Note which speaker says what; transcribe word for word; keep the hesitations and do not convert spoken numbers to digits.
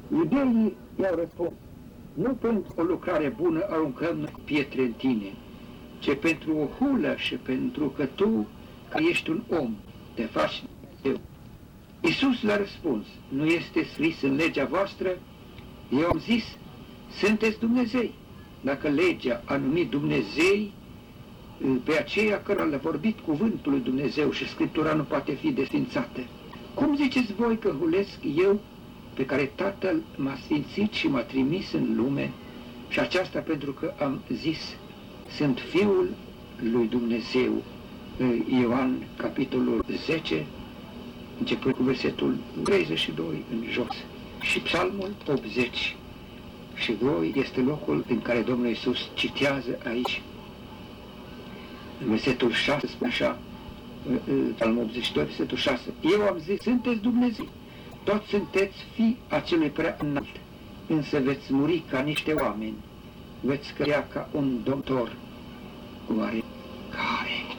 Speaker 1: Iudeii i-au răspuns: nu pentru o lucrare bună aruncăm pietre în tine, ci pentru o hulă și pentru că tu, că ești un om, te faci Dumnezeu. Iisus le-a răspuns: nu este scris în legea voastră? Eu am zis: sunteți Dumnezei. Dacă legea a numit Dumnezei pe aceea cărora le-a vorbit cuvântul lui Dumnezeu și Scriptura nu poate fi desfințată, cum ziceți voi că hulesc eu, pe care Tatăl m-a sfințit și m-a trimis în lume, și aceasta pentru că am zis: sunt Fiul lui Dumnezeu? Ioan, capitolul zece, începând cu versetul treizeci și doi în jos. Și Psalmul optzeci și doi este locul în care Domnul Iisus citează aici. În versetul șase spune așa, Psalmul optzeci și doi, versetul șase: eu am zis, sunteți Dumnezeu, toți sunteți fii acelui prea înalt, însă veți muri ca niște oameni, veți cădea ca un doctor. Oare care